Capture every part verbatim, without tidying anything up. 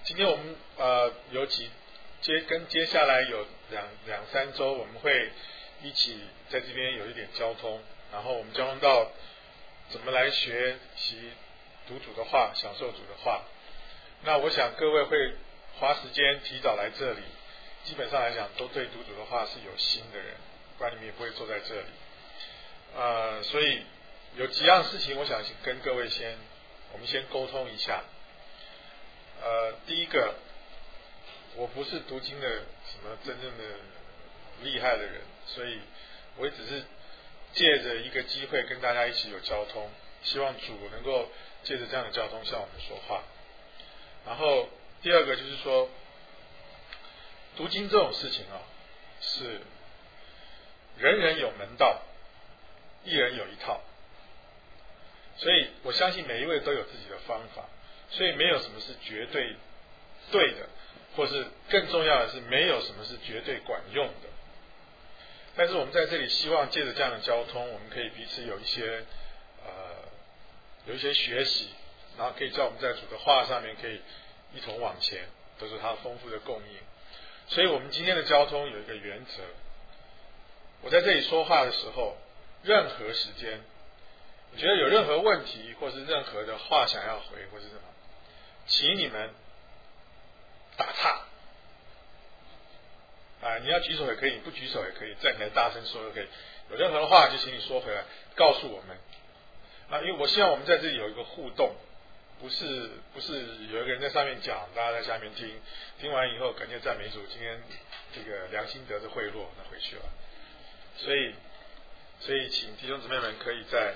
今天我们呃有几接跟接下来有两两三周，我们会一起在这边有一点交通，然后我们交通到怎么来学习读主的话，享受主的话。那我想各位会花时间提早来这里，基本上来讲都对读主的话是有心的人，不然你们也不会坐在这里。呃，所以有几样事情，我想跟各位先，我们先沟通一下。呃，第一个，我不是读经的什么真正的厉害的人，所以我也只是借着一个机会跟大家一起有交通，希望主能够借着这样的交通向我们说话。然后第二个就是说，读经这种事情啊，是人人有门道，一人有一套，所以我相信每一位都有自己的方法，所以没有什么是绝对对的，或是更重要的是没有什么是绝对管用的。但是我们在这里希望借着这样的交通，我们可以彼此有一些呃有一些学习，然后可以叫我们在主的话上面可以一同往前，都是他丰富的供应。所以我们今天的交通有一个原则，我在这里说话的时候，任何时间你觉得有任何问题或是任何的话想要回或是什么，请你们打岔啊！你要举手也可以，你不举手也可以，站起来大声说都可以。有任何的话就请你说回来，告诉我们啊！因为我希望我们在这里有一个互动，不是不是有一个人在上面讲，大家在下面听，听完以后感谢赞美主，今天这个良心得着贿赂，那回去了。所以所以请弟兄姊妹们可以在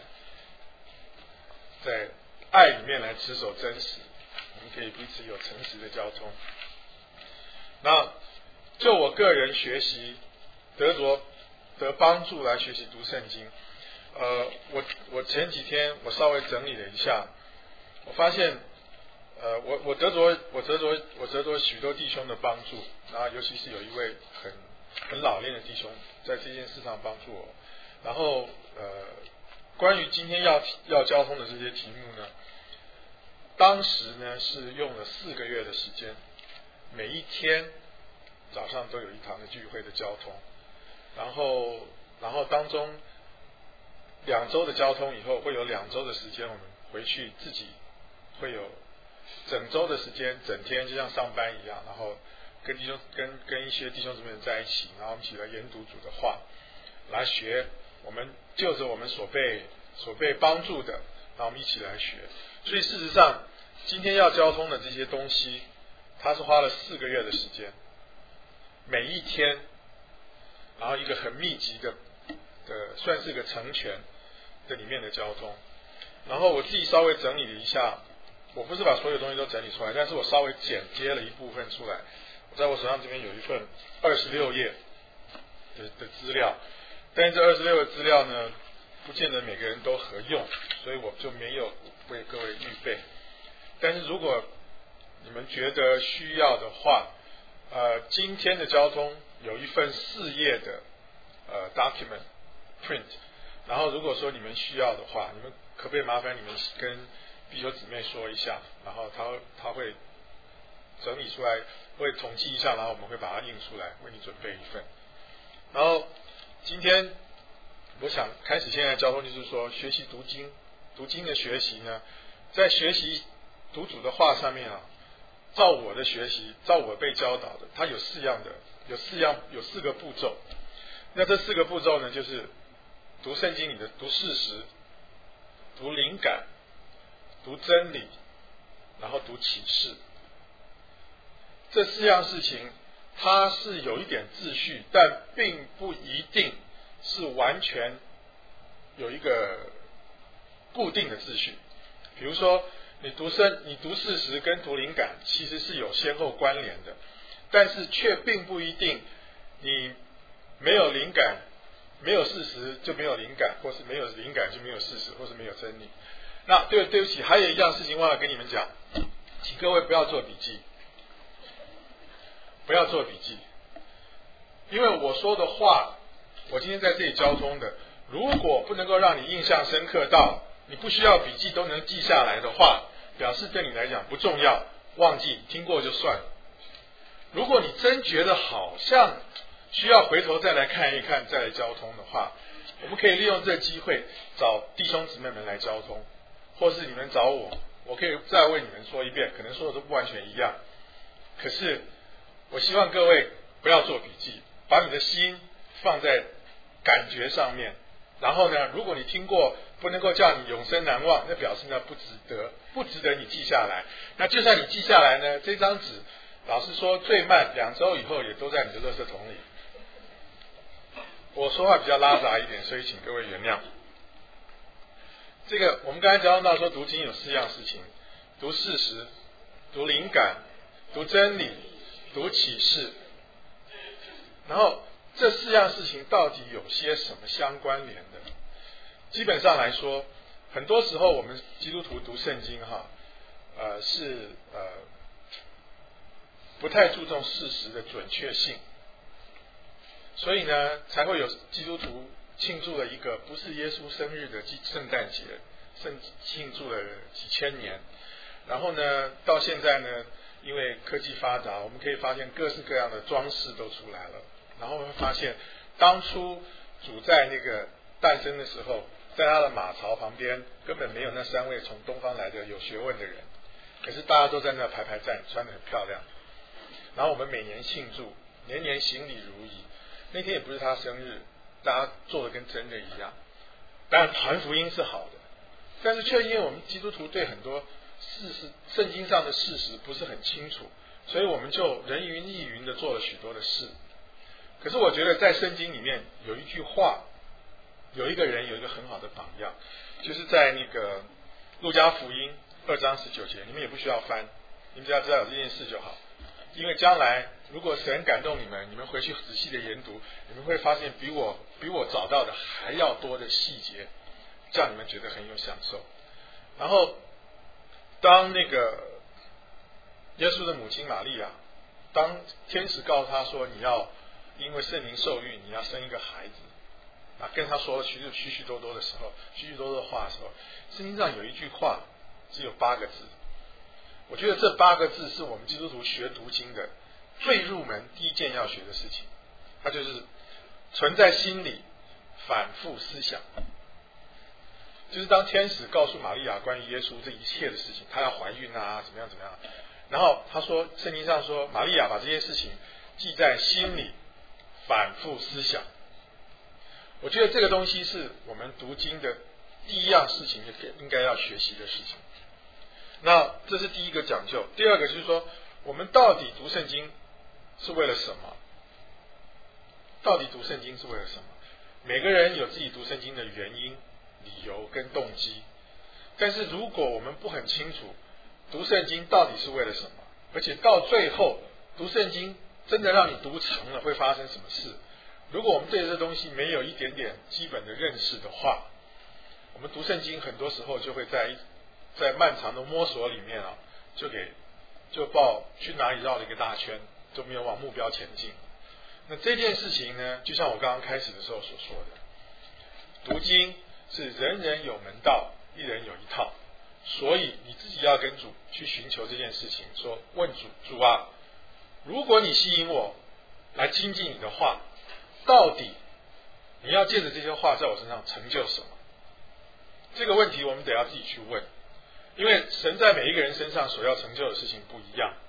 在爱里面来持守真实，我们可以彼此有诚实的交通。那就我个人学习得着得帮助来学习读圣经，呃，我我前几天我稍微整理了一下，我发现，呃，我我得着我得着我得着许多弟兄的帮助，然后尤其是有一位很很老练的弟兄在这件事上帮助我。然后呃，关于今天要要交通的这些题目呢，当时呢是用了四个月的时间，每一天早上都有一堂的聚会的交通，然后然后当中两周的交通以后，会有两周的时间我们回去自己会有整周的时间，整天就像上班一样，然后跟弟兄跟跟一些弟兄姊妹在一起，然后我们一起来研读主的话，来学。我们就着我们所被所被帮助的，然后我们一起来学。所以事实上，今天要交通的这些东西，它是花了四个月的时间，每一天，然后一个很密集的的，算是个成全的里面的交通。然后我自己稍微整理了一下，我不是把所有东西都整理出来，但是我稍微剪接了一部分出来。我在我手上这边有一份二十六页的的资料。但是这二十六个资料呢，不见得每个人都合用，所以我就没有为各位预备。但是如果你们觉得需要的话，呃，今天的交通有一份四页的呃 document print， 然后如果说你们需要的话，你们可不可以麻烦你们跟弟兄姊妹说一下，然后他他会整理出来，会统计一下，然后我们会把它印出来，为你准备一份。然后今天我想开始现在的交通，就是说学习读经，读经的学习呢，在学习读主的话上面啊，照我的学习，照我被教导的，它有四样的，有四样，有四个步骤。那这四个步骤呢，就是读圣经里的读事实，读灵感，读真理，然后读启示。这四样事情它是有一点秩序，但并不一定是完全有一个固定的秩序。比如说你读圣你读事实跟读灵感其实是有先后关联的，但是却并不一定你没有灵感没有事实就没有灵感，或是没有灵感就没有事实，或是没有真理。那对对不起，还有一样事情忘了跟你们讲，请各位不要做笔记，不要做笔记，因为我说的话，我今天在这里交通的，如果不能够让你印象深刻到你不需要笔记都能记下来的话，表示对你来讲不重要， 忘记，听过就算了。如果你真觉得好像需要回头再来看一看，再来交通的话，我们可以利用这个机会找弟兄姊妹们来交通，或是你们找我，我可以再为你们说一遍，可能说的都不完全一样。可是我希望各位不要做笔记，把你的心放在感觉上面。然后呢，如果你听过不能够叫你永生难忘，那表示呢不值得，不值得你记下来。那就算你记下来呢，这张纸老实说最慢两周以后也都在你的垃圾桶里。我说话比较拉杂一点，所以请各位原谅。这个我们刚才讲到说读经有四样事情：读事实、读灵感、读真理、读启示。然后这四样事情到底有些什么相关联的？基本上来说，很多时候我们基督徒读圣经哈，呃是呃不太注重事实的准确性，所以呢才会有基督徒庆祝了一个不是耶稣生日的圣诞节，甚至庆祝了几千年。然后呢到现在呢，因为科技发达，我们可以发现各式各样的装饰都出来了。然后我们会发现，当初主在那个诞生的时候，在他的马槽旁边根本没有那三位从东方来的有学问的人，可是大家都在那排排站，穿得很漂亮。然后我们每年庆祝，年年行礼如仪。那天也不是他生日，大家做的跟真的一样。当然传福音是好的，但是却因为我们基督徒对很多事实圣经上的事实不是很清楚，所以我们就人云亦云的做了许多的事。可是我觉得在圣经里面有一句话，有一个人有一个很好的榜样，就是在那个路加福音二章十九节，你们也不需要翻，你们只要知道有这件事就好。因为将来如果神感动你们，你们回去仔细的研读，你们会发现比我比我找到的还要多的细节，叫你们觉得很有享受。然后当那个耶稣的母亲玛利亚，当天使告诉他说你要因为圣灵受孕，你要生一个孩子，啊，跟他说了许许许多多的时候，许许多多的话的时候，圣经上有一句话只有八个字。我觉得这八个字是我们基督徒学读经的最入门第一件要学的事情，它就是存在心里，反复思想。就是当天使告诉玛利亚关于耶稣这一切的事情，她要怀孕啊，怎么样怎么样，然后他说圣经上说玛利亚把这些事情记在心里，反复思想。我觉得这个东西是我们读经的第一样事情，应该要学习的事情。那这是第一个讲究。第二个就是说，我们到底读圣经是为了什么？到底读圣经是为了什么？每个人有自己读圣经的原因、理由跟动机。但是如果我们不很清楚读圣经到底是为了什么，而且到最后读圣经真的让你读成了会发生什么事，如果我们对这东西没有一点点基本的认识的话，我们读圣经很多时候就会在在漫长的摸索里面啊，就给就报去哪里绕了一个大圈，就没有往目标前进。那这件事情呢，就像我刚刚开始的时候所说的，读经是人人有门道，一人有一套，所以你自己要跟主去寻求这件事情，说问主，主啊，如果你吸引我来亲近你的话，到底你要借着这些话在我身上成就什么？这个问题我们得要自己去问，因为神在每一个人身上所要成就的事情不一样，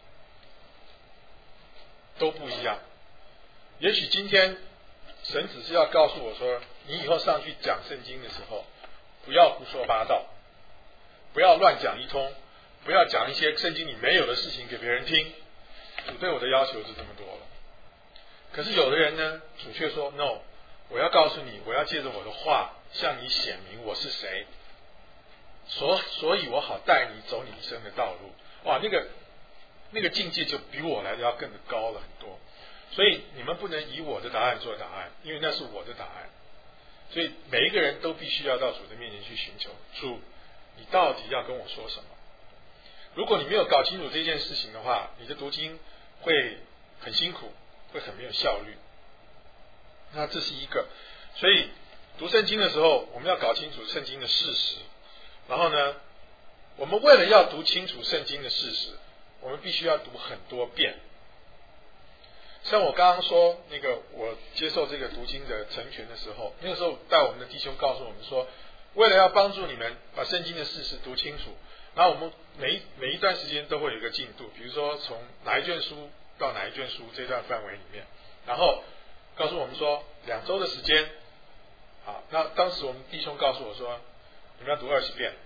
都不一样。也许今天神只是要告诉我说，你以后上去讲圣经的时候，不要胡说八道，不要乱讲一通，不要讲一些圣经里没有的事情给别人听。主对我的要求是这么多了。可是有的人呢，主却说 no， 我要告诉你，我要借着我的话向你显明我是谁，所所以我好带你走你一生的道路。哇，那个那个境界就比我来的要更高了很多。所以你们不能以我的答案做答案，因为那是我的答案。所以每一个人都必须要到主的面前去寻求，主，你到底要跟我说什么？如果你没有搞清楚这件事情的话，你的读经会很辛苦，会很没有效率。那这是一个。所以读圣经的时候，我们要搞清楚圣经的事实。然后呢，我们为了要读清楚圣经的事实， 我们必须要读很多遍。像我刚刚说那个，我接受这个读经的成全的时候，那个时候带我们的弟兄告诉我们说，为了要帮助你们把圣经的事实读清楚，然后我们每一每一段时间都会有一个进度，比如说从哪一卷书到哪一卷书这段范围里面，然后告诉我们说两周的时间，啊，那当时我们弟兄告诉我说，你们要读二十遍，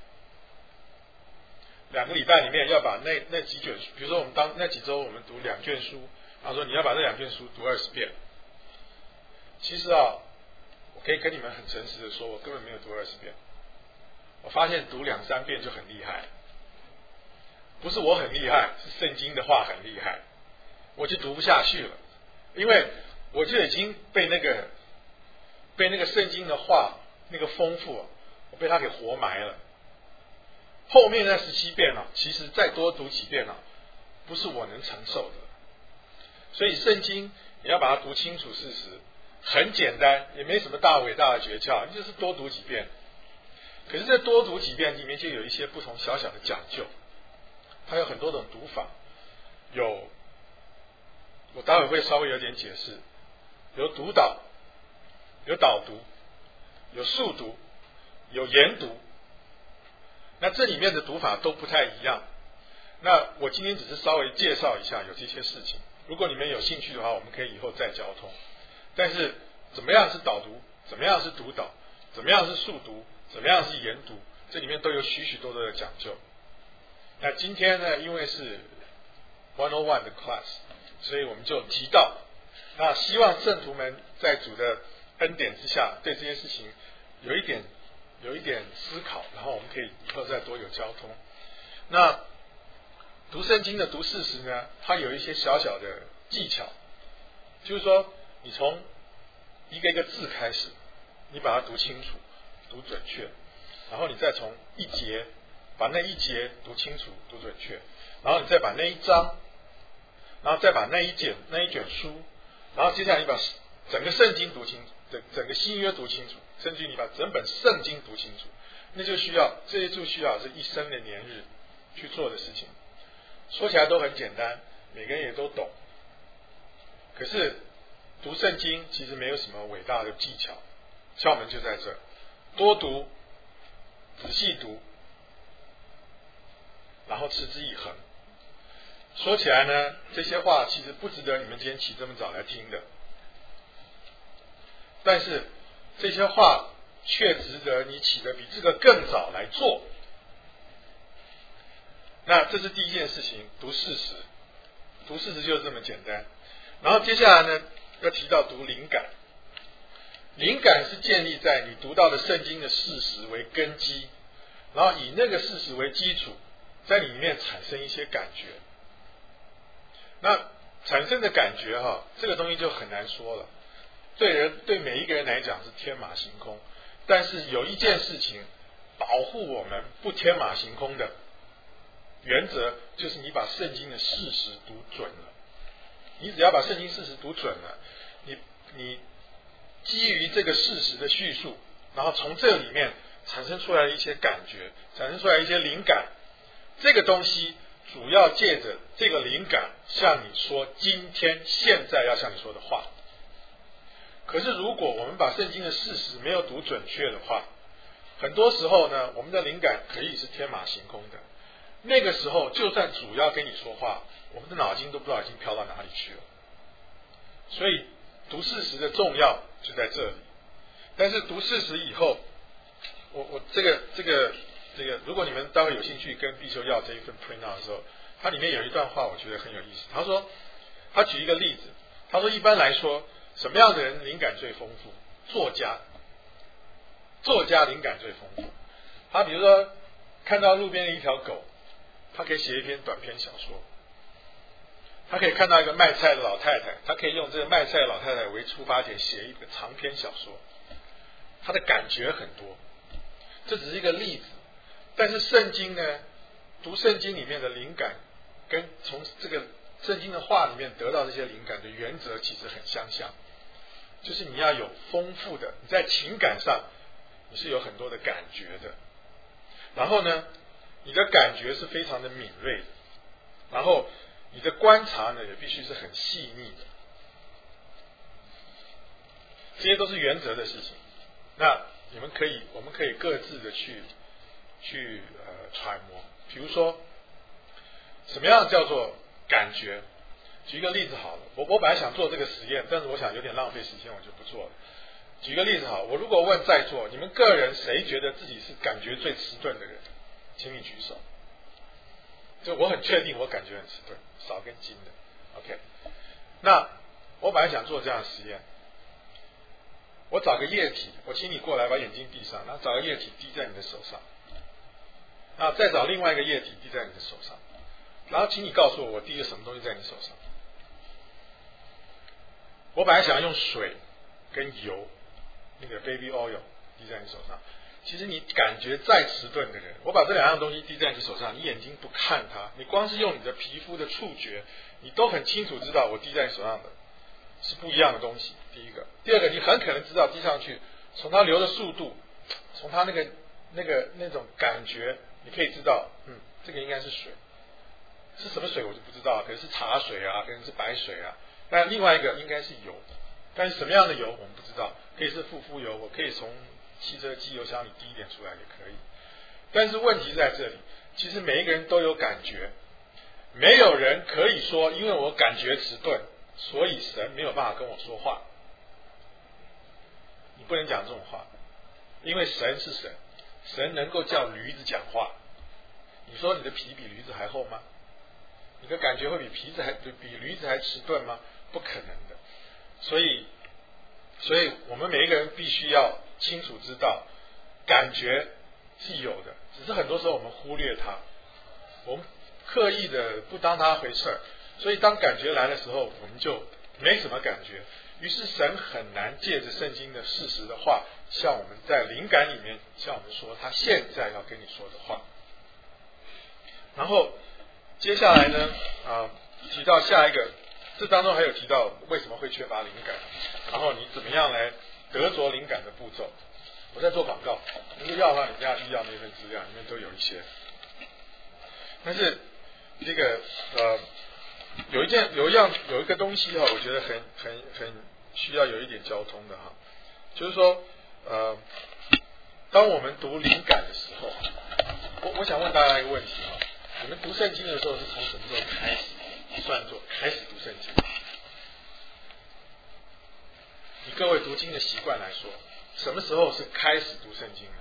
两个礼拜里面要把那那几卷，比如说我们当那几周我们读两卷书，他说你要把这两卷书读二十遍。其实啊，我可以跟你们很诚实的说，我根本没有读二十遍。我发现读两三遍就很厉害，不是我很厉害，是圣经的话很厉害，我就读不下去了，因为我就已经被那个被那个圣经的话那个丰富，我被它给活埋了。后面那十七遍啊，其实再多读几遍啊，不是我能承受的。所以圣经你要把它读清楚事实，很简单，也没什么大伟大的诀窍，你就是多读几遍。可是这多读几遍里面就有一些不同小小的讲究，它有很多种读法，有我待会会稍微有点解释，有读导，有导读，有速读，有研读。那这里面的读法都不太一样。那我今天只是稍微介绍一下有这些事情，如果你们有兴趣的话，我们可以以后再交通。但是怎么样是导读，怎么样是读导，怎么样是速读，怎么样是研读，这里面都有许许多多的讲究。那今天呢，因为是一百一十的 class， 所以我们就提到，那希望圣徒们在主的恩典之下，对这些事情有一点有一点思考，然后我们可以以后再多有交通。那读圣经的读事实呢，它有一些小小的技巧，就是说你从一个一个字开始，你把它读清楚，读准确，然后你再从一节把那一节读清楚，读准确，然后你再把那一章，然后再把那一卷那一卷书，然后接下来你把整个圣经读清楚，整整个新约读清楚，甚至你把整本圣经读清楚，那就需要这些就需要是一生的年日去做的事情。说起来都很简单，每个人也都懂。可是读圣经其实没有什么伟大的技巧，窍门就在这儿，多读，仔细读，然后持之以恒。说起来呢，这些话其实不值得你们今天起这么早来听的，但是这些话却值得你起得比这个更早来做。那这是第一件事情，读事实，读事实就是这么简单。然后接下来呢，要提到读灵感。灵感是建立在你读到的圣经的事实为根基，然后以那个事实为基础，在里面产生一些感觉。那产生的感觉哈，这个东西就很难说了。对人对每一个人来讲是天马行空，但是有一件事情保护我们不天马行空的原则，就是你把圣经的事实读准了。你只要把圣经事实读准了，你你基于这个事实的叙述，然后从这里面产生出来的一些感觉，产生出来一些灵感，这个东西主要借着这个灵感向你说今天现在要向你说的话。可是如果我们把圣经的事实没有读准确的话，很多时候呢，我们的灵感可以是天马行空的。那个时候就算主要跟你说话，我们的脑筋都不知道已经飘到哪里去了。所以读事实的重要就在这里。但是读事实以后，我我这个这个这个，如果你们待会有兴趣跟必修要这一份 print out 的时候，它里面有一段话我觉得很有意思。他说，他举一个例子，他说一般来说，什么样的人灵感最丰富？作家，作家灵感最丰富。他比如说看到路边的一条狗，他可以写一篇短篇小说。他可以看到一个卖菜的老太太，他可以用这个卖菜的老太太为出发点写一个长篇小说。他的感觉很多，这只是一个例子。但是圣经呢，读圣经里面的灵感跟从这个圣经的话里面得到这些灵感的原则其实很相像，就是你要有丰富的，你在情感上你是有很多的感觉的，然后呢你的感觉是非常的敏锐的， 然后你的观察呢也必须是很细腻的，这些都是原则的事情。那你们可以，我们可以各自的去去呃揣摩。比如说，什么样叫做感觉？举一个例子好了，我我本来想做这个实验，但是我想有点浪费时间，我就不做了。举个例子好，我如果问在座你们个人谁觉得自己是感觉最迟钝的人，请你举手。就我很确定我感觉很迟钝，少根筋的。OK， 那我本来想做这样的实验，我找个液体，我请你过来把眼睛闭上，然后找个液体滴在你的手上，那再找另外一个液体滴在你的手上，然后请你告诉我我滴了什么东西在你手上。我本来想要用水跟油，那个 baby oil 滴在你手上。其实你感觉再迟钝的人，我把这两样东西滴在你手上，你眼睛不看它，你光是用你的皮肤的触觉，你都很清楚知道我滴在你手上的是不一样的东西。第一个，第二个，你很可能知道滴上去，从它流的速度，从它那个那个那种感觉，你可以知道，嗯，这个应该是水，是什么水我就不知道，可能是茶水啊，可能是白水啊。但另外一个应该是油，但是什么样的油我们不知道，可以是复肤油，我可以从汽车机油箱里滴一点出来也可以。但是问题在这里，其实每一个人都有感觉，没有人可以说因为我感觉迟钝，所以神没有办法跟我说话。你不能讲这种话，因为神是神，神能够叫驴子讲话。你说你的皮比驴子还厚吗？你的感觉会比皮子还比驴子还迟钝吗？不可能的。所以，所以我们每一个人必须要清楚知道，感觉是有的，只是很多时候我们忽略它，我们刻意的不当它回事儿。所以当感觉来的时候，我们就没什么感觉。于是神很难借着圣经的事实的话，像我们在灵感里面向我们说他现在要跟你说的话。然后接下来呢，啊，提到下一个，这当中还有提到为什么会缺乏灵感，然后你怎么样来得着灵感的步骤。我在做广告，如果要的话，你要预要那份资料里面都有一些。但是这个呃，有一件有一样有一个东西哈，我觉得很很很需要有一点交通的哈，就是说呃，当我们读灵感的时候，我我想问大家一个问题哈，你们读圣经的时候是从什么时候开始算作开始读圣经？以各位读经的习惯来说，什么时候是开始读圣经呢？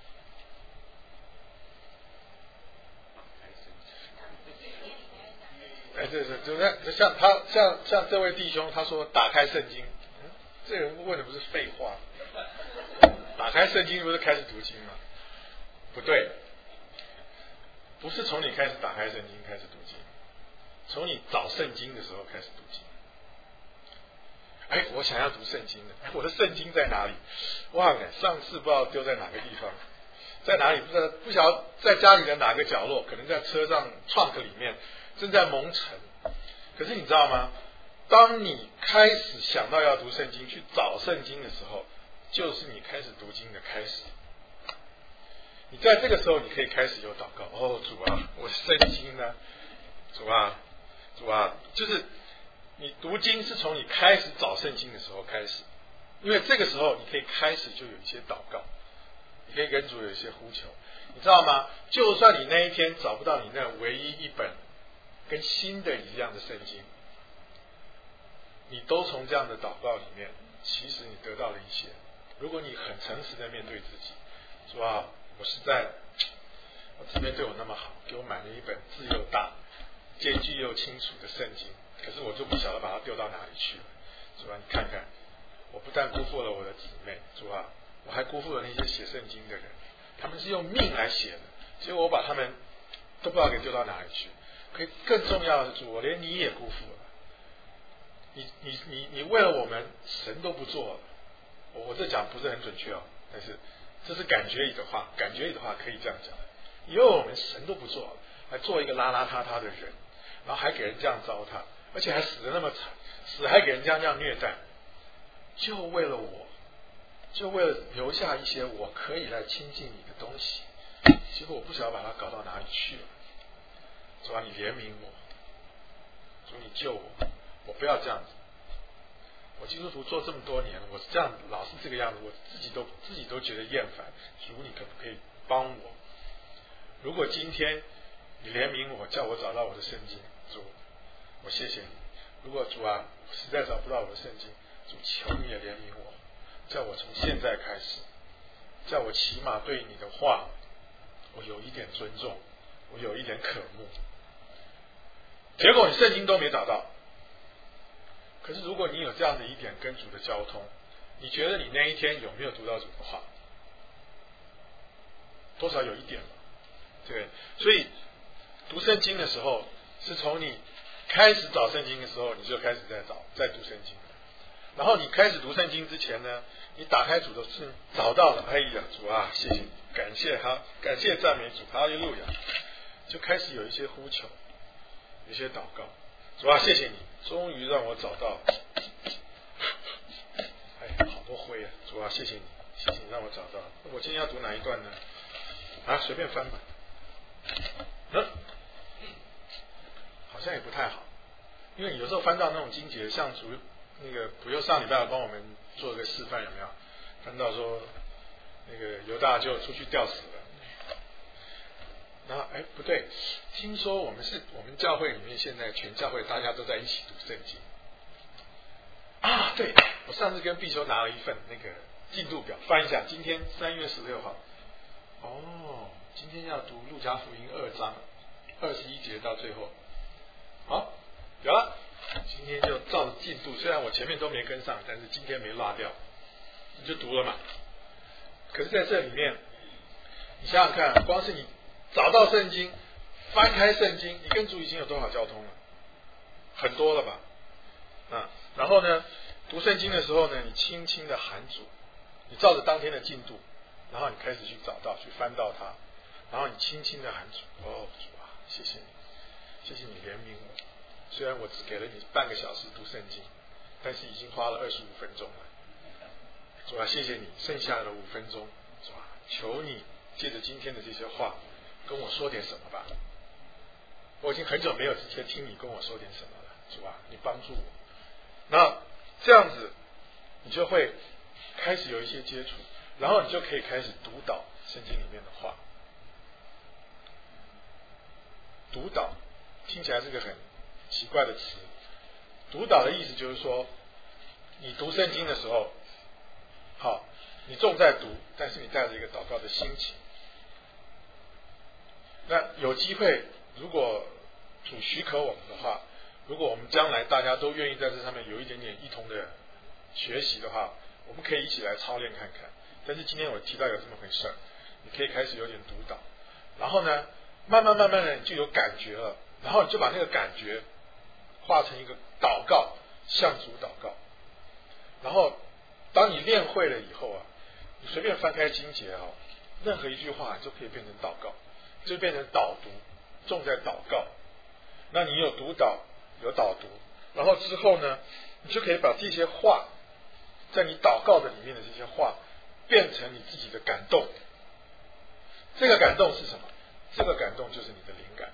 哎，对对，就像像他像像这位弟兄，他说打开圣经，嗯，这人问的不是废话，打开圣经不是开始读经吗？不对，不是从你开始打开圣经开始读经，从你找圣经的时候开始读经。哎，我想要读圣经的，我的圣经在哪里？忘了，上次不知道丢在哪个地方，在哪里不知道，不晓得在家里的哪个角落，可能在车上 trunk 里面，正在蒙尘。可是你知道吗？当你开始想到要读圣经，去找圣经的时候，就是你开始读经的开始。你在这个时候，你可以开始有祷告。哦，主啊，我圣经呢？主啊，主啊，就是你读经是从你开始找圣经的时候开始，因为这个时候你可以开始就有一些祷告，你可以跟主有一些呼求，你知道吗？就算你那一天找不到你那唯一一本跟新的一样的圣经，你都从这样的祷告里面，其实你得到了一些。如果你很诚实的面对自己，说啊，我实在，我姊妹对我那么好，给我买了一本字又大、间距又清楚的圣经，可是我就不晓得把它丢到哪里去了。主啊，你看看，我不但辜负了我的姊妹，主啊，我还辜负了那些写圣经的人，他们是用命来写的，结果我把他们都不知道给丢到哪里去。可以更重要的是，主，我连你也辜负了。你你你你为了我们，神都不做了。我我这讲不是很准确哦，但是这是感觉里的话，感觉里的话可以这样讲。因为我们神都不做了，还做一个邋邋遢遢的人，然后还给人这样糟蹋，而且还死得那么惨，死还给人家这样虐待，就为了我，就为了留下一些我可以来亲近你的东西，结果我不晓得把它搞到哪里去了。主啊，你怜悯我， 主你救我，我不要这样子。我基督徒做这么多年了，我是这样老是这个样子，我自己都自己都觉得厌烦。主你可不可以帮我？如果今天你怜悯我，叫我找到我的圣经，主，我谢谢你。如果主啊，我实在找不到我的圣经，主求你也怜悯我，叫我从现在开始，叫我起码对你的话，我有一点尊重，我有一点渴慕。结果你圣经都没找到。可是如果你有这样的一点跟主的交通，你觉得你那一天有没有读到主的话？多少有一点嘛，对。所以读圣经的时候，是从你开始找圣经的时候，你就开始在找，在读圣经。然后你开始读圣经之前呢，你打开主的圣，找到了，哎呀，主啊，谢谢你，感谢他，感谢赞美主，哈利路亚，就开始有一些呼求，有一些祷告。主啊，谢谢你，终于让我找到。哎，好多灰啊！主啊，谢谢你，谢谢你让我找到。我今天要读哪一段呢？啊，随便翻吧。嗯，好像也不太好，因为有时候翻到那种经节，像主那个普佑上礼拜帮我们做个示范，有没有？翻到说那个犹大就出去吊死了。然后哎，不对，听说我们是我们教会里面现在全教会大家都在一起读圣经啊。对，我上次跟必修拿了一份那个进度表，翻一下，今天三月十六号。哦，今天要读路加福音二章二十一节到最后。好，有了，今天就照着进度，虽然我前面都没跟上，但是今天没落掉，你就读了嘛。可是在这里面，你想想看，光是你找到圣经，翻开圣经，你跟主已经有多少交通了？很多了吧？啊，然后呢，读圣经的时候呢，你轻轻的喊主，你照着当天的进度，然后你开始去找到，去翻到它，然后你轻轻的喊主，哦，主啊，谢谢你，谢谢你怜悯我。虽然我只给了你半个小时读圣经，但是已经花了二十五分钟了。主啊，谢谢你，剩下的五分钟，主啊，求你借着今天的这些话，跟我说点什么吧。我已经很久没有直接听你跟我说点什么了，主啊，你帮助我。那这样子，你就会开始有一些接触，然后你就可以开始读导圣经里面的话。读导听起来是个很奇怪的词，读导的意思就是说，你读圣经的时候，好，你重在读，但是你带着一个祷告的心情。那有机会，如果主许可我们的话，如果我们将来大家都愿意在这上面有一点点一同的学习的话，我们可以一起来操练看看。但是今天我提到有这么回事儿，你可以开始有点读导，然后呢，慢慢慢慢的你就有感觉了，然后你就把那个感觉化成一个祷告，向主祷告。然后当你练会了以后啊，你随便翻开经节啊，任何一句话就可以变成祷告，就变成导读，重在祷告。那你有读导，有导读，然后之后呢，你就可以把这些话，在你祷告的里面的这些话，变成你自己的感动。这个感动是什么？这个感动就是你的灵感。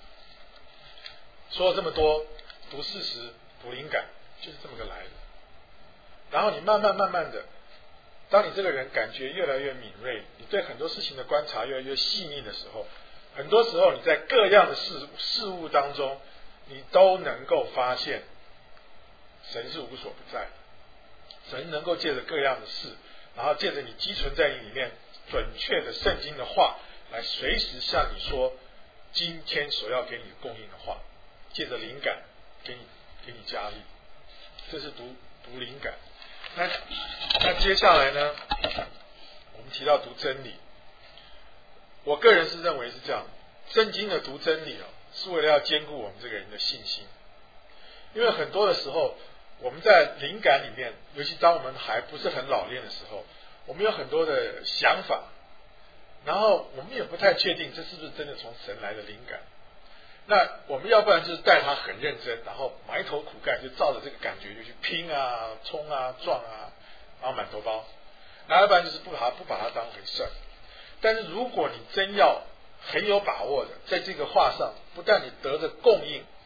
说了这么多，读事实，读灵感，就是这么个来的。然后你慢慢慢慢的，当你这个人感觉越来越敏锐，你对很多事情的观察越来越细腻的时候，很多时候你在各样的事事物当中，你都能够发现神是无所不在的。神能够借着各样的事，然后借着你积存在你里面准确的圣经的话，来随时向你说今天所要给你供应的话，借着灵感给你给你加力。这是读读灵感。那那接下来呢，我们提到读真理。我个人是认为是这样，圣经的读真理哦，是为了要兼顾我们这个人的信心。因为很多的时候，我们在灵感里面，尤其当我们还不是很老练的时候，我们有很多的想法，然后我们也不太确定这是不是真的从神来的灵感。那我们要不然就是带他很认真，然后埋头苦干，就照着这个感觉就去拼啊、冲啊、撞啊，然后满头包；那要不然就是不把它不把它当回事儿。但是如果你真要很有把握的，在这个话上，不但你得着供应，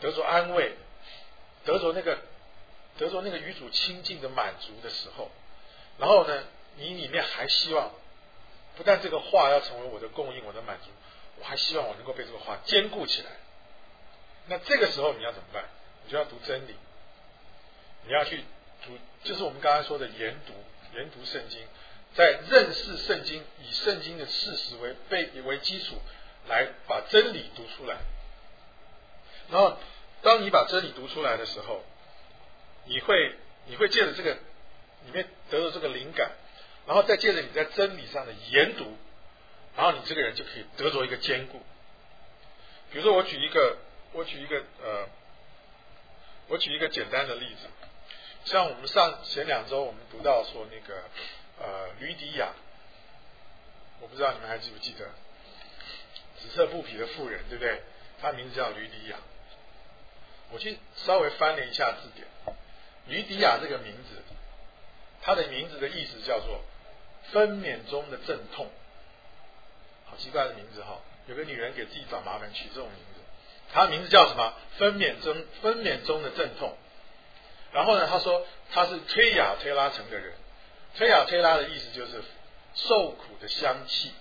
得着安慰，得着那个得着那个与主亲近的满足的时候，然后呢，你里面还希望，不但这个话要成为我的供应，我的满足，我还希望我能够被这个话坚固起来。那这个时候你要怎么办？你就要读真理，你要去读，就是我们刚才说的研读，研读圣经，在认识圣经，以圣经的事实为背为基础，来把真理读出来。然后，当你把真理读出来的时候，你会你会借着这个里面得到这个灵感，然后再借着你在真理上的研读，然后你这个人就可以得着一个坚固。比如说，我举一个，我举一个呃，我举一个简单的例子，像我们上前两周我们读到说那个呃吕底亚，我不知道你们还记不记得，紫色布匹的妇人，对不对？她名字叫吕底亚。我去稍微翻了一下字典，吕底亚这个名字，它的名字的意思叫做分娩中的阵痛，好奇怪的名字哈！有个女人给自己找麻烦取这种名字，她的名字叫什么？分娩中分娩中的阵痛。然后呢，他说他是推雅推拉城的人，推雅推拉的意思就是受苦的香气，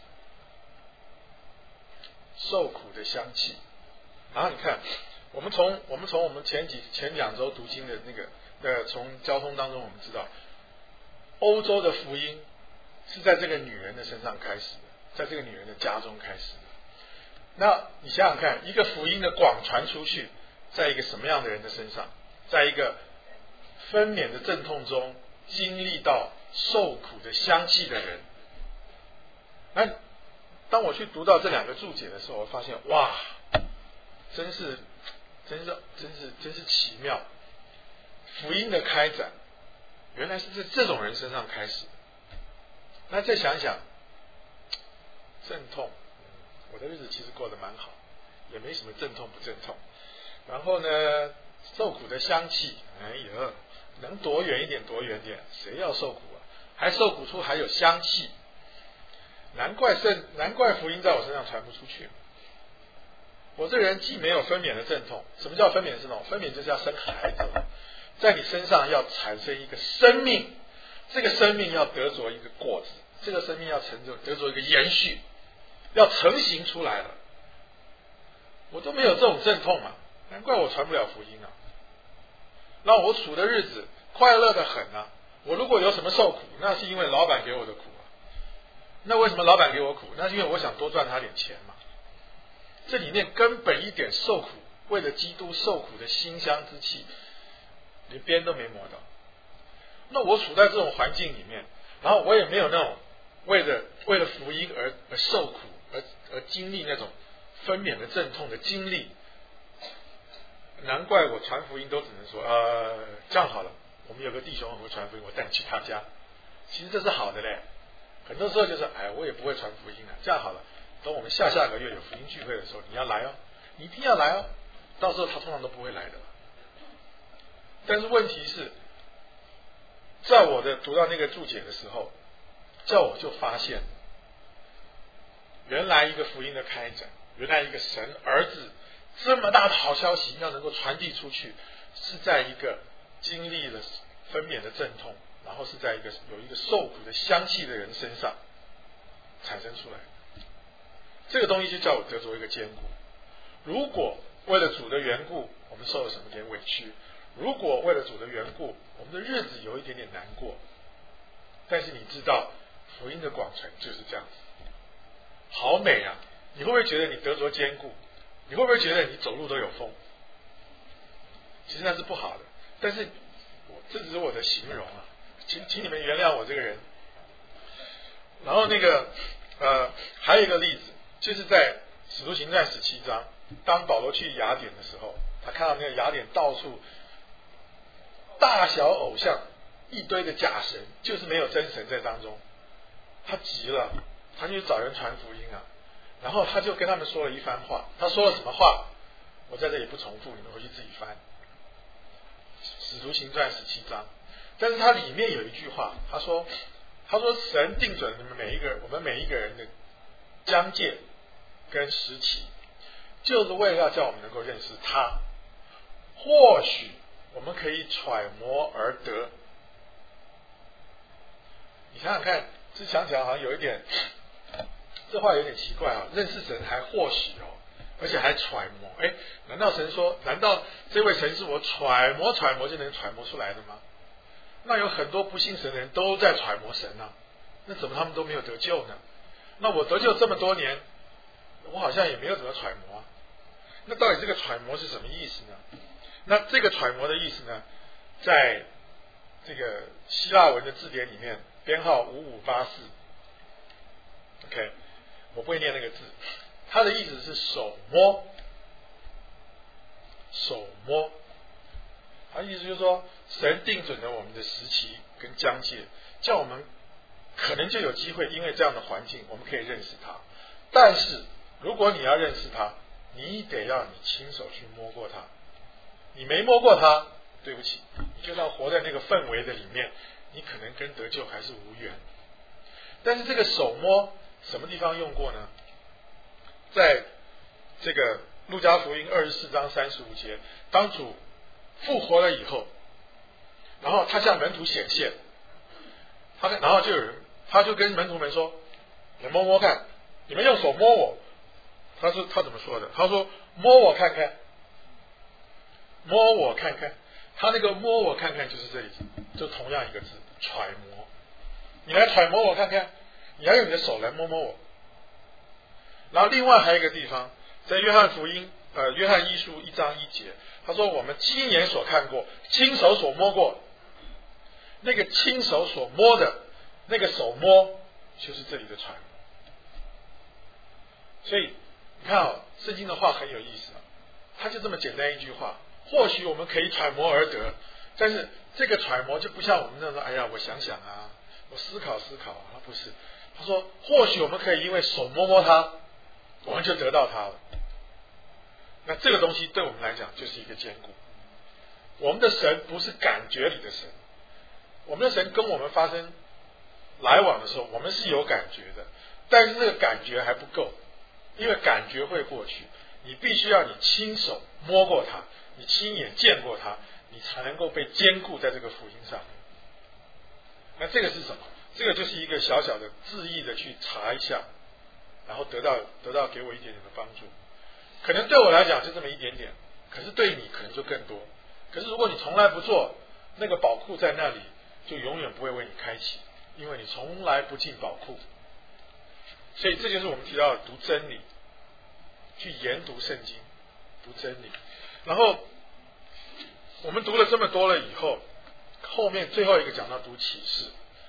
受苦的香气。然后你看，我们从我们从我们前几前两周读经的那个呃，从交通当中我们知道，欧洲的福音是在这个女人的身上开始的，在这个女人的家中开始的。那你想想看，一个福音的广传出去，在一个什么样的人的身上？在一个分娩的阵痛中经历到受苦的香气的人。那当我去读到这两个注解的时候，我发现哇，真是真是真是真是奇妙！福音的开展原来是在这种人身上开始。那再想想阵痛，我的日子其实过得蛮好，也没什么阵痛不阵痛。然后呢，受苦的香气，哎呀，能多远一点多远点，谁要受苦啊？还受苦处还有香气，难怪圣难怪福音在我身上传不出去。我这人既没有分娩的阵痛，什么叫分娩的阵痛？分娩就是要生孩子，在你身上要产生一个生命，这个生命要得着一个果子，这个生命要成就得着一个延续，要成型出来了。我都没有这种阵痛啊，难怪我传不了福音啊。那我处的日子快乐的很啊。我如果有什么受苦，那是因为老板给我的苦啊。那为什么老板给我苦？那是因为我想多赚他点钱嘛。这里面根本一点受苦，为了基督受苦的馨香之气，连边都没摸到。那我处在这种环境里面，然后我也没有那种为了为了福音而而受苦，而而经历那种分娩的阵痛的经历。难怪我传福音都只能说，呃，这样好了，我们有个弟兄很会传福音，我带你去他家。其实这是好的嘞。很多时候就是，哎，我也不会传福音啊。这样好了，等我们下下个月有福音聚会的时候，你要来哦，你一定要来哦。到时候他通常都不会来的。但是问题是，在我的读到那个注解的时候，叫我就发现，原来一个福音的开展，原来一个神儿子这么大的好消息要能够传递出去，是在一个经历了分娩的阵痛，然后是在一个有一个受苦的香气的人身上产生出来。这个东西就叫我得着一个坚固。如果为了主的缘故，我们受了什么点委屈；如果为了主的缘故，我们的日子有一点点难过，但是你知道，福音的广传就是这样子，好美啊！你会不会觉得你得着坚固？你会不会觉得你走路都有风？其实那是不好的，但是我这只是我的形容啊，请请你们原谅我这个人。然后那个呃，还有一个例子，就是在使徒行传十七章，当保罗去雅典的时候，他看到那个雅典到处大小偶像，一堆的假神，就是没有真神在当中，他急了，他就去找人传福音啊。然后他就跟他们说了一番话，他说了什么话？我在这里不重复，你们回去自己翻。使徒行传十七章，但是它里面有一句话，他说：“他说神定准你们每一个我们每一个人的疆界跟时期，就是为了要叫我们能够认识他。 或许我们可以揣摩而得。你想想看，这想起来好像有一点，这话有点奇怪啊！认识神还或许哦，而且还揣摩。哎，难道神说，难道这位神是我揣摩揣摩就能揣摩出来的吗？那有很多不信神的人都在揣摩神啊，那怎么他们都没有得救呢？那我得救这么多年，我好像也没有怎么揣摩啊。那到底这个揣摩是什么意思呢？那这个揣摩的意思呢，在这个希腊文的字典里面，编号五五八四 ，OK， 我不会念那个字，它的意思是手摸，手摸。它意思就是说，神定准了我们的时期跟疆界，叫我们可能就有机会，因为这样的环境，我们可以认识他。但是，如果你要认识他，你得要你亲手去摸过他。你没摸过他，对不起，你就算活在那个氛围的里面，你可能跟得救还是无缘。但是这个手摸什么地方用过呢？在这个路加福音二十四章三十五节，当主复活了以后，然后他向门徒显现，他然后就有人，他就跟门徒们说：“你摸摸看，你们用手摸我。”他说他怎么说的？他说：“摸我看看，摸我看看。”他那个摸我看看就是这里，就同样一个字，揣摩。你来揣摩我看看，你要用你的手来摸摸我。然后另外还有一个地方，在约翰福音呃约翰一书一章一节，他说我们亲眼所看过，亲手所摸过，那个亲手所摸的那个手摸，就是这里的揣摩。所以你看啊，圣经的话很有意思啊，它就这么简单一句话。或许我们可以揣摩而得，但是这个揣摩就不像我们那样说，哎呀，我想想啊，我思考思考啊，不是。他说，或许我们可以因为手摸摸它，我们就得到它了。那这个东西对我们来讲就是一个坚固。我们的神不是感觉里的神，我们的神跟我们发生来往的时候，我们是有感觉的，但是这个感觉还不够，因为感觉会过去，你必须要你亲手摸过它，你亲眼见过它，你才能够被坚固在这个福音上面。那这个是什么？这个就是一个小小的字义的去查一下，然后得到得到给我一点点的帮助。可能对我来讲就这么一点点，可是对你可能就更多。可是如果你从来不做，那个宝库在那里就永远不会为你开启，因为你从来不进宝库。所以这就是我们提到的读真理，去研读圣经，读真理。然后我们读了这么多了以后，后面最后一个讲到读启示，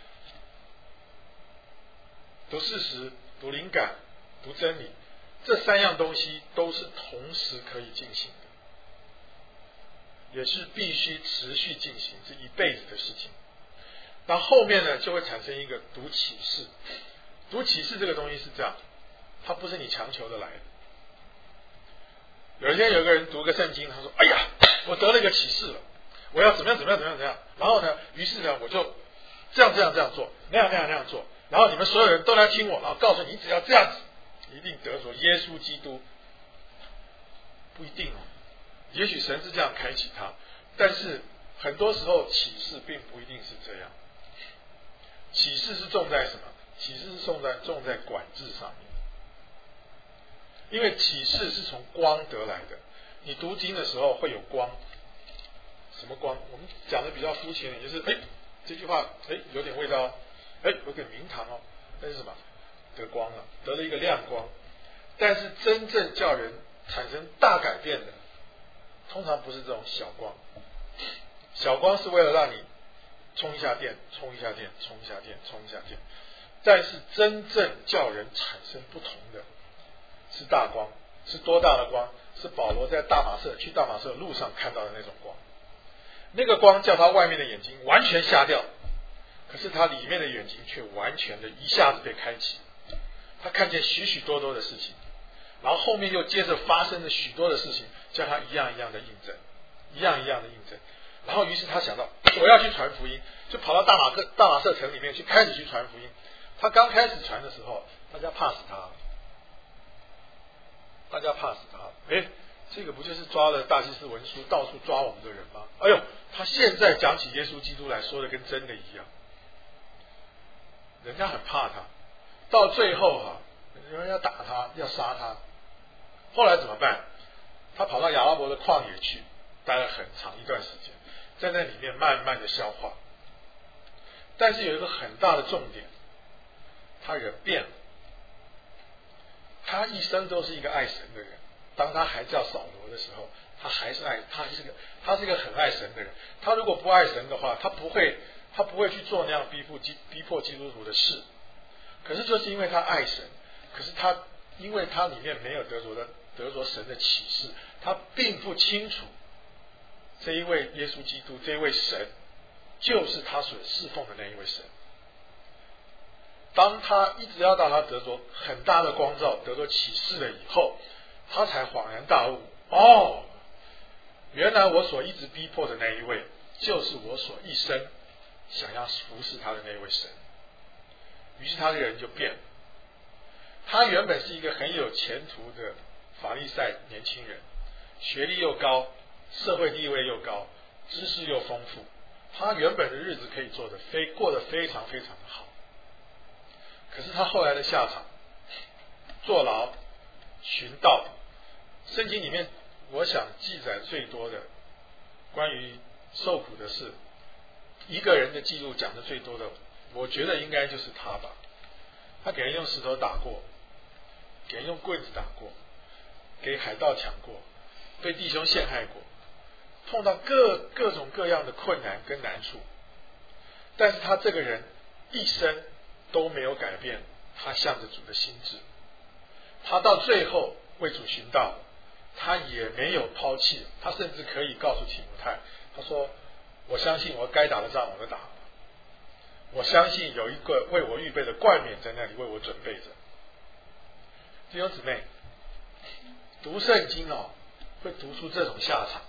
读事实，读灵感，读真理，这三样东西都是同时可以进行的，也是必须持续进行，是一辈子的事情。那后面呢，就会产生一个读启示。读启示这个东西是这样，它不是你强求的来的。有一天有个人读个圣经，他说：“哎呀，我得了一个启示了，我要怎么样怎么样怎么样怎么样。”然后呢，于是呢，我就这样这样这样做，那样那样那样做。然后你们所有人都来听我，然后告诉你，你只要这样子，一定得着耶稣基督。不一定哦，也许神是这样开启他，但是很多时候启示并不一定是这样。启示是重在什么？启示是重在重在管制上面。因为启示是从光得来的，你读经的时候会有光。什么光？我们讲的比较肤浅一点，就是哎，这句话哎有点味道，哎有点名堂哦，那是什么？得光了，得了一个亮光。但是真正叫人产生大改变的，通常不是这种小光。小光是为了让你充一下电，充一下电，充一下电，充一下电。但是真正叫人产生不同的，是大光。是多大的光？是保罗在大马色去大马色路上看到的那种光。那个光叫他外面的眼睛完全瞎掉，可是他里面的眼睛却完全的一下子被开启，他看见许许多多的事情，然后后面又接着发生了许多的事情，叫他一样一样的印证，一样一样的印证。然后于是他想到我要去传福音，就跑到大马色大马色城里面去开始去传福音。他刚开始传的时候，大家怕死他了，大家怕死他了。哎， 这个不就是抓了大祭司文书到处抓我们的人吗？哎呦，他现在讲起耶稣基督来说的跟真的一样，人家很怕他，到最后哈、啊，人家要打他，要杀他。后来怎么办？他跑到亚拉伯的旷野去，待了很长一段时间，在那里面慢慢的消化。但是有一个很大的重点，他人变了。他一生都是一个爱神的人，当他还叫扫罗的时候，他还是爱，他是个他是一个很爱神的人。他如果不爱神的话，他不会他不会去做那样逼迫基逼迫基督徒的事。可是就是因为他爱神，可是他因为他里面没有得着的得着神的启示，他并不清楚这一位耶稣基督，这一位神就是他所侍奉的那一位神。当他一直要到他得着很大的光照，得着启示了以后，他才恍然大悟，哦，原来我所一直逼迫的那一位，就是我所一生想要服侍他的那一位神。于是他的人就变了。他原本是一个很有前途的法利赛年轻人，学历又高，社会地位又高，知识又丰富，他原本的日子可以做得非过得非常非常的好。可是他后来的下场，坐牢、寻道，圣经里面我想记载最多的关于受苦的事，一个人的记录讲的最多的，我觉得应该就是他吧。他给人用石头打过，给人用棍子打过，给海盗抢过，被弟兄陷害过，碰到各各种各样的困难跟难处，但是他这个人一生都没有改变他向着主的心志。他到最后为主寻道，他也没有抛弃，他甚至可以告诉提摩太，他说我相信我该打的仗我都打了，我相信有一个为我预备的冠冕在那里为我准备着。弟兄姊妹，读圣经哦，会读出这种下场。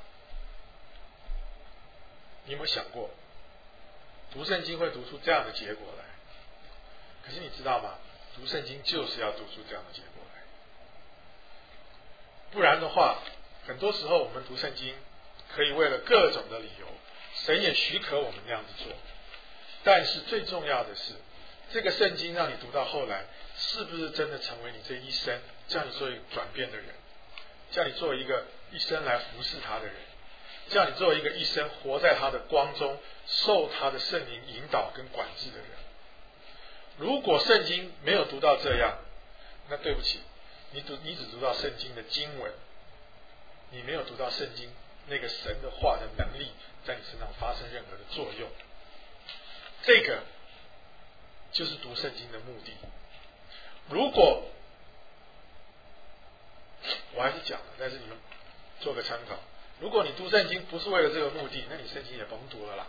你有没有想过，读圣经会读出这样的结果来？可是你知道吗？读圣经就是要读出这样的结果来，不然的话，很多时候我们读圣经可以为了各种的理由，神也许可我们那样子做。但是最重要的是，这个圣经让你读到后来，是不是真的成为你这一生，叫你做一个转变的人，叫你做一个一生来服侍他的人，叫你做一个一生活在他的光中，受他的圣灵引导跟管制的人。如果圣经没有读到这样，那对不起，你读你只读到圣经的经文，你没有读到圣经那个神的话的能力在你身上发生任何的作用。这个就是读圣经的目的。如果我还是讲了，但是你们做个参考，如果你读圣经不是为了这个目的，那你圣经也甭读了啦。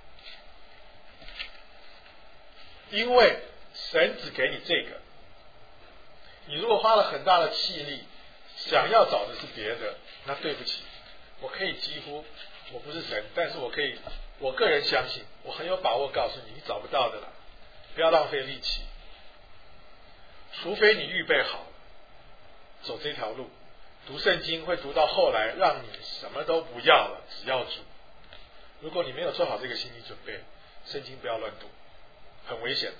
因为神只给你这个，你如果花了很大的气力想要找的是别的，那对不起，我可以几乎，我不是神，但是我可以，我个人相信，我很有把握告诉你，你找不到的啦，不要浪费力气。除非你预备好走这条路，读圣经会读到后来让你什么都不要了，只要主。如果你没有做好这个心理准备，圣经不要乱读，很危险的。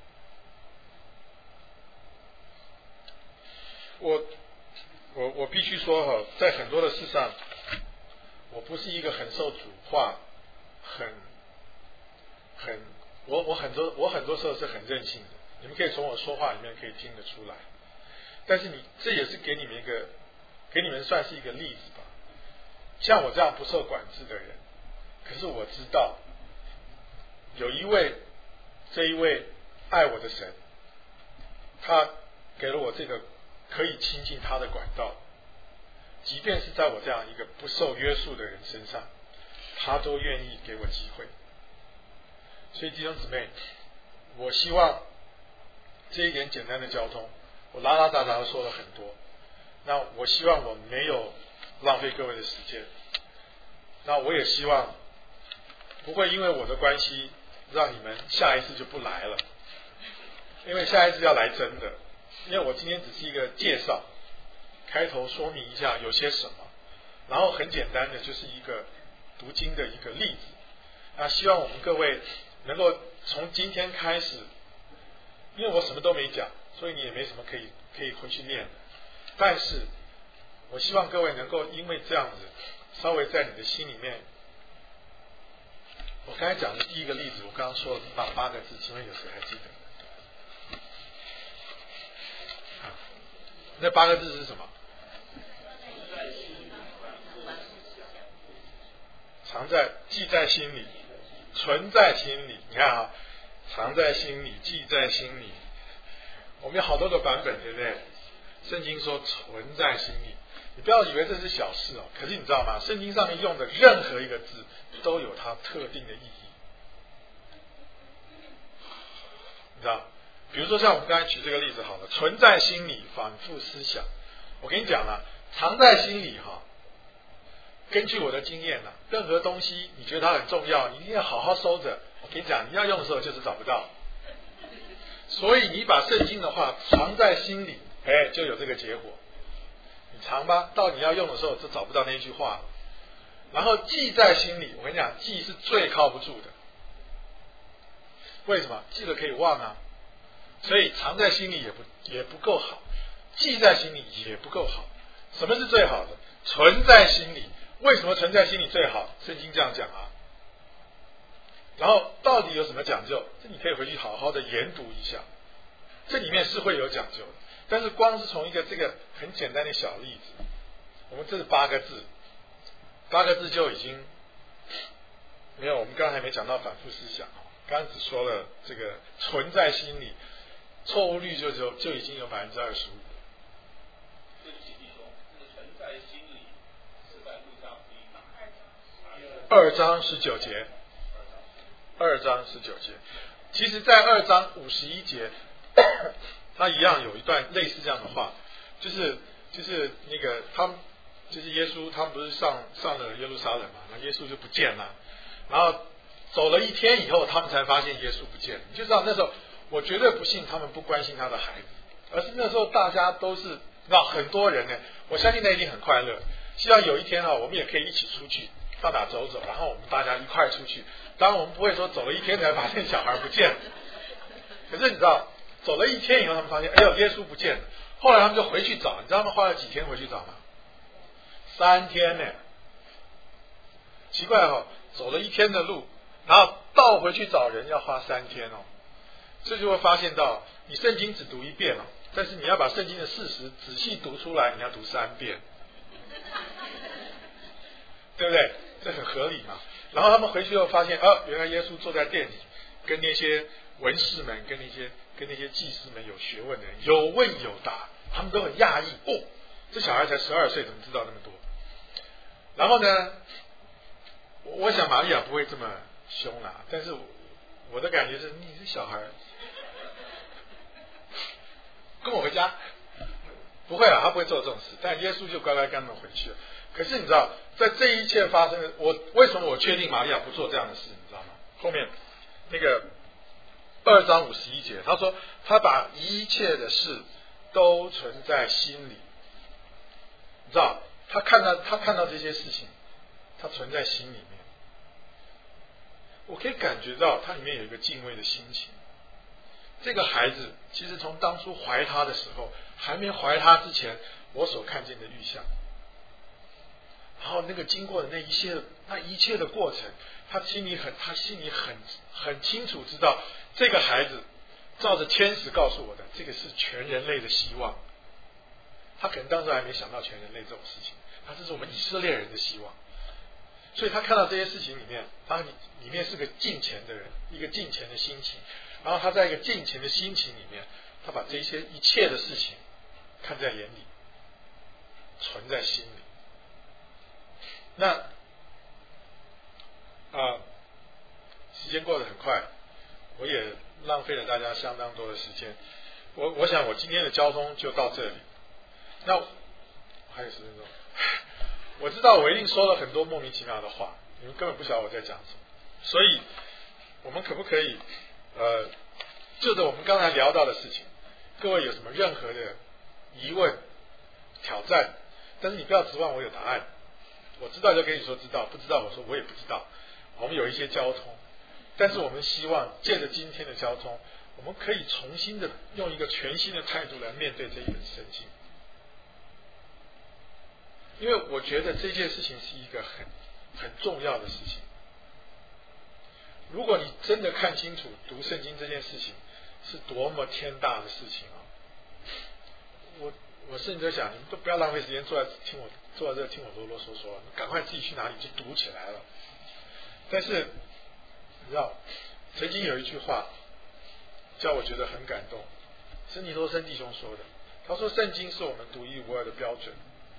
我我我必须说哈，在很多的事上，我不是一个很受主化，很很我我很多我很多时候是很任性的，你们可以从我说话里面可以听得出来。但是你这也是给你们一个，给你们算是一个例子吧。像我这样不受管制的人，可是我知道有一位这一位爱我的神，他给了我这个可以亲近他的管道，即便是在我这样一个不受约束的人身上，他都愿意给我机会。所以弟兄姊妹，我希望这一点简单的交通，我拉拉杂杂的说了很多，那我希望我没有浪费各位的时间，那我也希望不会因为我的关系让你们下一次就不来了，因为下一次要来真的。因为我今天只是一个介绍，开头说明一下有些什么， 然后很简单的就是一个读经的一个例子。那希望我们各位能够从今天开始，因为我什么都没讲，所以你也没什么可以可以回去念的。但是我希望各位能够因为这样子，稍微在你的心里面，我刚才讲的第一个例子，我刚刚说了八八个字，请问有谁还记得？啊，那八个字是什么？藏在记在心里，存在心里。你看啊，藏在心里，记在心里。我们有好多个版本，对不对？圣经说存在心里，你不要以为这是小事哦。可是你知道吗？圣经上面用的任何一个字都有它特定的意义。你知道？比如说像我们刚才举这个例子好了，存在心里，反复思想。我跟你讲了，藏在心里哈。根据我的经验呢，任何东西你觉得它很重要，你一定要好好收着。我跟你讲，你要用的时候就是找不到。所以你把圣经的话藏在心里，哎，就有这个结果。你藏吧，到你要用的时候就找不到那一句话。然后记在心里，我跟你讲，记是最靠不住的。为什么？记了可以忘啊。所以藏在心里也不也不够好，记在心里也不够好。什么是最好的？存在心里。为什么存在心里最好？圣经这样讲啊。然后到底有什么讲究？这你可以回去好好的研读一下，这里面是会有讲究的。但是光是从一个这个很简单的小例子，我们这是八个字，八个字就已经没有。我们刚刚还没讲到反复思想，刚刚只说了这个存在心里，错误率就就就已经有百分之二十五。二章十九节，二章十九节，其实在二章五十一节，他一样有一段类似这样的话，就是就是那个他们就是耶稣，他们不是上上了耶路撒冷嘛，那耶稣就不见了，然后走了一天以后，他们才发现耶稣不见了。你就知道那时候，我绝对不信他们不关心他的孩子，而是那时候大家都是那很多人呢，我相信那一定很快乐，希望有一天啊，我们也可以一起出去。到哪走走，然后我们大家一块出去。当然我们不会说走了一天才发现小孩不见了，可是你知道走了一天以后他们发现哎呦耶稣不见了，后来他们就回去找。你知道他们花了几天回去找吗？三天呢。奇怪哦，走了一天的路，然后倒回去找人要花三天哦。这就会发现到你圣经只读一遍哦，但是你要把圣经的事实仔细读出来，你要读三遍，对不对？这很合理嘛。然后他们回去后发现，哦，原来耶稣坐在殿里，跟那些文士们、跟那些跟那些祭司们有学问的人有问有答，他们都很讶异。哦，这小孩才十二岁，怎么知道那么多？然后呢，我想玛利亚不会这么凶啦，但是我的感觉是，你是小孩，跟我回家。不会啦，他不会做这种事。但耶稣就乖乖跟他们回去了。可是你知道，在这一切发生的，我为什么我确定玛利亚不做这样的事？你知道吗？后面那个二章五十一节，他说他把一切的事都存在心里。你知道，他看到他看到这些事情，他存在心里面。我可以感觉到他里面有一个敬畏的心情。这个孩子其实从当初怀他的时候，还没怀他之前，我所看见的预象。然后那个经过的那一切那一切的过程，他心里很他心里很很清楚知道，这个孩子照着天使告诉我的，这个是全人类的希望。他可能当时还没想到全人类这种事情，他这是我们以色列人的希望。所以他看到这些事情里面，他里面是个敬虔的人，一个敬虔的心情。然后他在一个敬虔的心情里面，他把这些一切的事情看在眼里，存在心里。那啊、呃，时间过得很快，我也浪费了大家相当多的时间。我我想我今天的交通就到这里。那还有十分钟，我知道我一定说了很多莫名其妙的话，你们根本不晓得我在讲什么。所以，我们可不可以呃，就着我们刚才聊到的事情，各位有什么任何的疑问、挑战？但是你不要指望我有答案。 我知道就跟你说知道，不知道我说我也不知道。我们有一些交通，但是我们希望借着今天的交通，我们可以重新的用一个全新的态度来面对这一本圣经。因为我觉得这件事情是一个很很重要的事情。如果你真的看清楚读圣经这件事情是多么天大的事情啊！我我甚至想，你们都不要浪费时间坐在听我坐在这听我啰啰嗦嗦，你赶快自己去哪里去读起来了。但是你知道，曾经有一句话叫我觉得很感动，是尼多生弟兄说的。他说：“圣经是我们独一无二的标准。”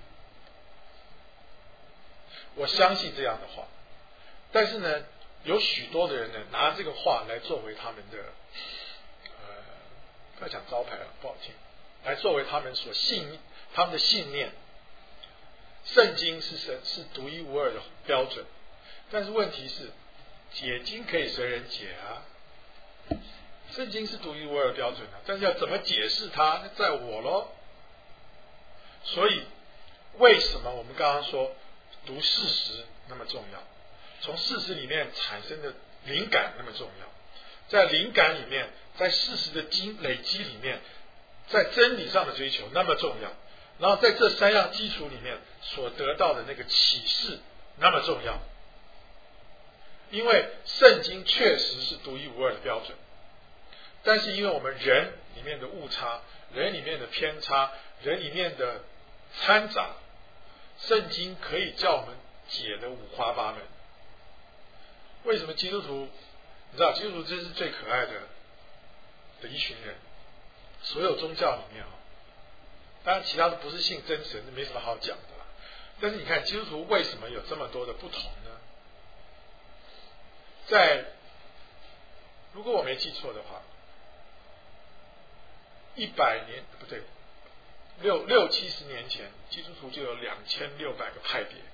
我相信这样的话，但是呢，有许多的人呢，拿这个话来作为他们的，呃，不要讲招牌了，不好听，来作为他们所信他们的信念。圣经是神是独一无二的标准，但是问题是，解经可以随人解啊。圣经是独一无二的标准啊，但是要怎么解释它，那在我咯。所以，为什么我们刚刚说？读事实那么重要，从事实里面产生的灵感那么重要，在灵感里面，在事实的积累积里面，在真理上的追求那么重要，然后在这三样基础里面所得到的那个启示那么重要。因为圣经确实是独一无二的标准，但是因为我们人里面的误差，人里面的偏差，人里面的掺杂，圣经可以叫我们解得五花八门。为什么基督徒，你知道基督徒真是最可爱的的一群人，所有宗教里面啊，当然其他的不是信真神，没什么好讲的啦。但是你看基督徒为什么有这么多的不同呢？在如果我没记错的话，一百年不对。六六七十年前，基督徒就有两千六百个派别，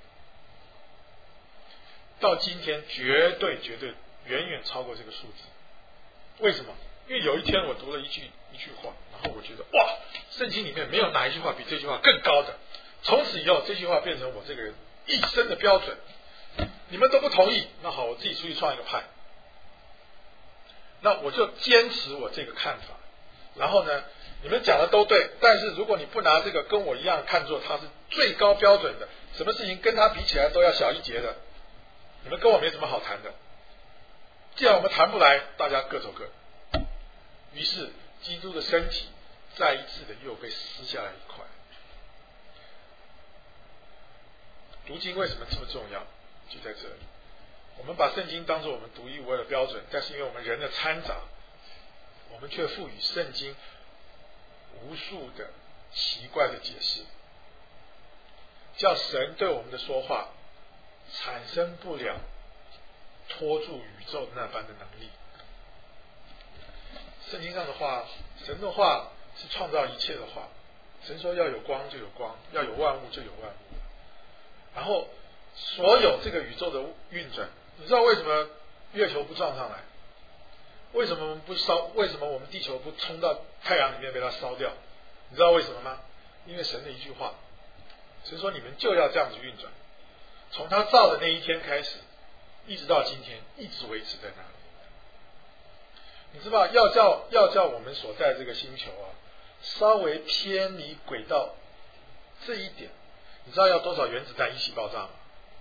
到今天绝对绝对远远超过这个数字。为什么？因为有一天我读了一句一句话，然后我觉得哇，圣经里面没有哪一句话比这句话更高的。从此以后，这句话变成我这个人一生的标准。你们都不同意，那好，我自己出去创一个派。那我就坚持我这个看法，然后呢？你们讲的都对，但是如果你不拿这个跟我一样看作它是最高标准的，什么事情跟它比起来都要小一截的，你们跟我没什么好谈的。既然我们谈不来，大家各走各。于是基督的身体再一次的又被撕下来一块。读经为什么这么重要？就在这里，我们把圣经当作我们独一无二的标准，但是因为我们人的掺杂，我们却赋予圣经无数的奇怪的解释，叫神对我们的说话产生不了拖住宇宙那般的能力。圣经上的话，神的话是创造一切的话，神说要有光就有光，要有万物就有万物。然后所有这个宇宙的运转，你知道为什么月球不撞上来？为什么我们不烧？为什么我们地球不冲到太阳里面被它烧掉？你知道为什么吗？因为神的一句话，神说你们就要这样子运转，从他造的那一天开始，一直到今天，一直维持在那里。你知道要叫要叫我们所在这个星球啊，稍微偏离轨道这一点，你知道要多少原子弹一起爆炸吗？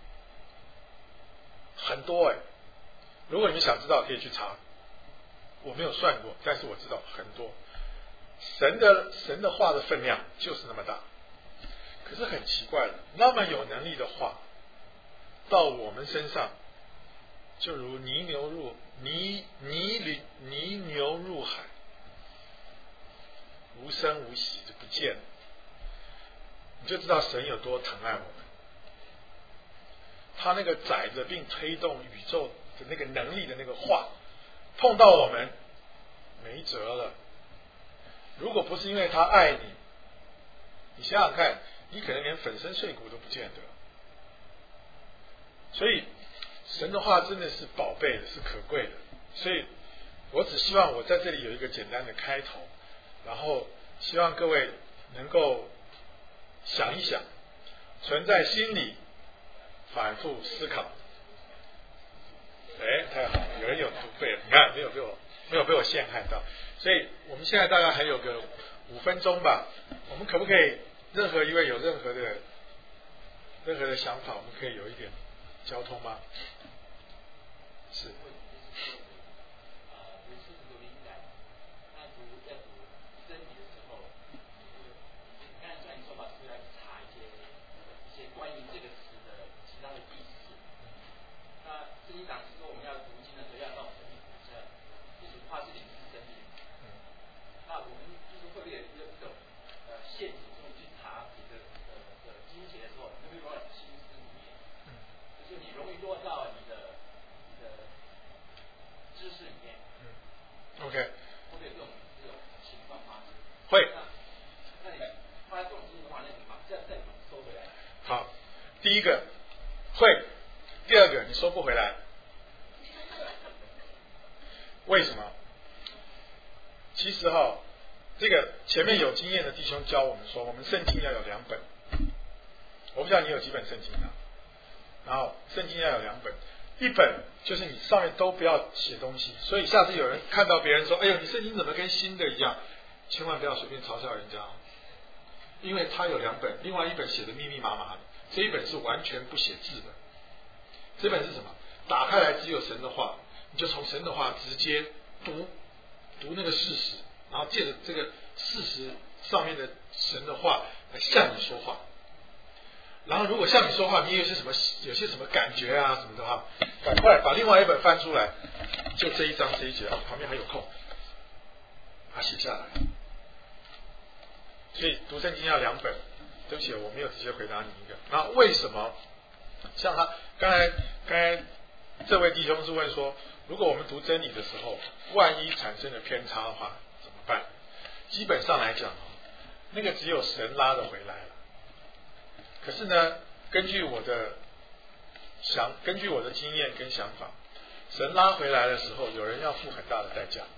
很多哎、欸！如果你们想知道，可以去查。我没有算过，但是我知道很多。神的神的话的分量就是那么大，可是很奇怪的，那么有能力的话，到我们身上，就如泥牛入泥泥里泥牛入海，无声无息就不见了。你就知道神有多疼爱我们。他那个载着并推动宇宙的那个能力的那个话，碰到我们没辙了。如果不是因为他爱你，你想想看，你可能连粉身碎骨都不见得。所以神的话真的是宝贝的，是可贵的。所以我只希望我在这里有一个简单的开头，然后希望各位能够想一想，存在心里反复思考。哎，太好了，有人有读对了，你看没有被我没有被我陷害到。所以我们现在大概还有个五分钟吧，我们可不可以任何一位有任何的任何的想法，我们可以有一点交通吗？是。OK， 会有这种这种情况发生？会。那你发这种情况的话，那你把再再收回来。好，第一个会，第二个你收不回来，为什么？其实哈，这个前面有经验的弟兄教我们说，我们圣经要有两本。我不知道你有几本圣经啊？然后圣经要有两本。一本就是你上面都不要写东西，所以下次有人看到别人说：“哎呦，你圣经怎么跟新的一样？”千万不要随便嘲笑人家，因为他有两本，另外一本写的密密麻麻的，这一本是完全不写字的。这本是什么？打开来只有神的话，你就从神的话直接读读那个事实，然后借着这个事实上面的神的话来向你说话。然后如果向你说话，你有些什么有些什么感觉啊什么的话，赶快把另外一本翻出来，就这一章这一节啊，旁边还有空，把它写下来。所以读圣经要两本。对不起，我没有直接回答你一个。那为什么？像他刚才刚才这位弟兄是问说，如果我们读真理的时候，万一产生了偏差的话怎么办？基本上来讲，那个只有神拉得回来了。可是呢，根据我的想，根据我的经验跟想法，神拉回来的时候，有人要付很大的代价，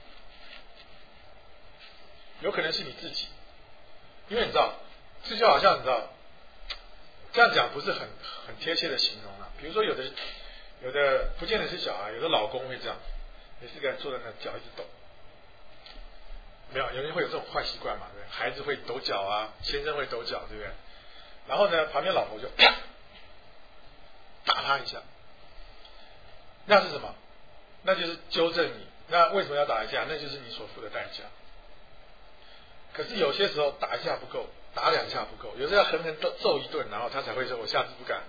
有可能是你自己，因为你知道，这就好像你知道，这样讲不是很很贴切的形容啊。比如说有的有的不见得是小孩，有的老公会这样，也是个人坐在那脚一直抖，没有，有人会有这种坏习惯嘛，对不对？孩子会抖脚啊，先生会抖脚，对不对？然后呢，旁边老婆就啪打他一下，那是什么？那就是纠正你。那为什么要打一下？那就是你所付的代价。可是有些时候打一下不够，打两下不够，有时候要狠狠揍一顿，然后他才会说：“我下次不敢。”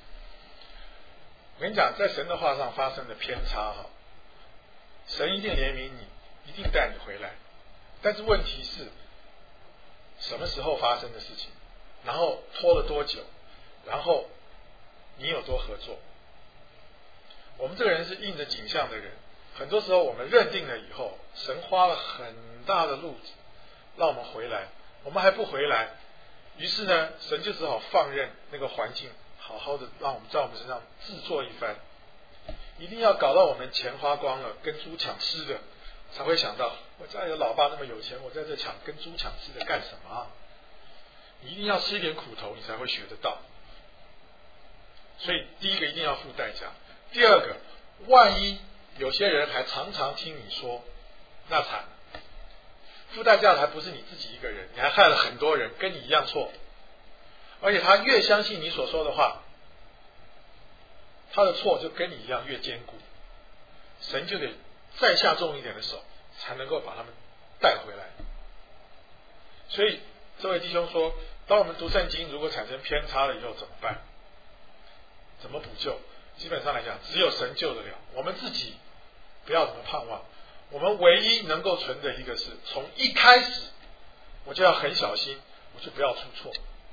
我跟你讲，在神的话上发生的偏差哈，神一定怜悯你，一定带你回来。但是问题是，什么时候发生的事情？然后拖了多久？然后你有多合作？我们这个人是印着景象的人，很多时候我们认定了以后，神花了很大的路子让我们回来，我们还不回来，于是呢，神就只好放任那个环境好好的让我们在我们身上制作一番，一定要搞到我们钱花光了，跟猪抢吃的，才会想到我家里的老爸那么有钱，我在这抢跟猪抢吃的干什么啊？你一定要吃一点苦头，你才会学得到。所以第一个一定要付代价，第二个，万一有些人还常常听你说，那惨了。付代价的还不是你自己一个人，你还害了很多人跟你一样错，而且他越相信你所说的话，他的错就跟你一样越坚固，神就得再下重一点的手，才能够把他们带回来。所以这位弟兄说，当我们读圣经如果产生偏差了以后怎么办？怎么补救？基本上来讲，只有神救得了，我们自己不要怎么盼望。我们唯一能够存的一个是，从一开始我就要很小心，我就不要出错。